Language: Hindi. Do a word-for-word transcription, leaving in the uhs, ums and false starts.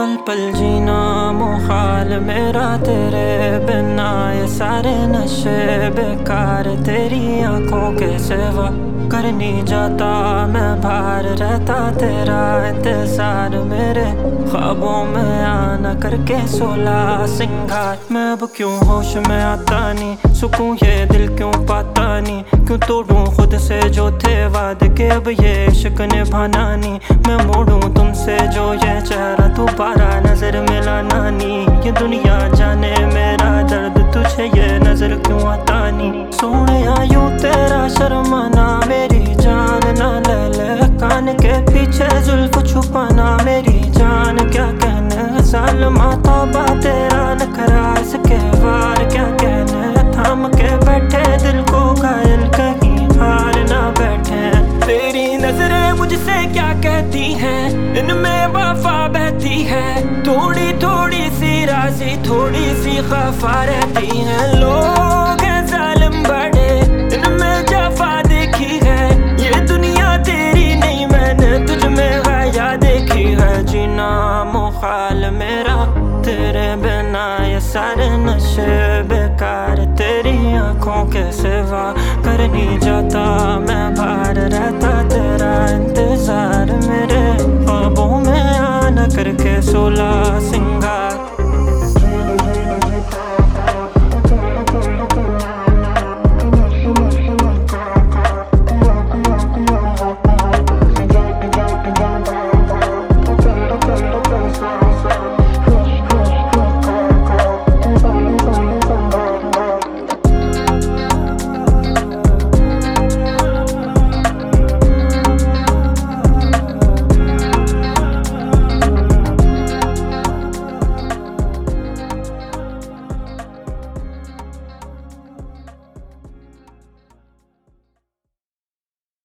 पल पल जीना मुहाल मेरा तेरे बिना, ये सारे नशे बेकार तेरी आंखों के सिवा। कर नहीं जाता मैं बाहर रहता तेरा इंतजार, मेरे ख्वाबों में आना करके सोला सिंगार। मैं अब क्यों होश में आता नहीं, सुकून ये दिल क्यों पाता नहीं, क्यों तोड़ूं खुद से जो थे वादे के अब ये इश्क निभाना नहीं। मैं मोड़ूं तुमसे जो ये चेहरा दोबारा नजर मिलाना नहीं, ये दुनिया जाने मेरा दर्द तुझे ये नजर क्यों आता नहीं। सोनिया यूं तेरा शर्माना मेरी जान ना ले ले, कान के पीछे जुल्फ छुपाना मेरी जान क्या कहने। सालमा तौबा तेरा नखरा इसके वार क्या कहने, थाम के बैठे दिल को घायल कहीं हार ना बैठे। तेरी नजरें मुझसे क्या कहती हैं, इनमें वफा बहती है, थोड़ी थोड़ी सी राजी थोड़ी सी खफा रहती है। लोग हैं जालिम बड़े इनमें जफा देखी है, ये दुनिया तेरी नहीं मैंने तुझ में गाया देखी है। जीना मुहाल मेरा तेरे बिना, ये सारे नशे बेकार तेरी आंखों के सिवा। कर नहीं जाता मैं बाहर रहता तेरा इंतजार।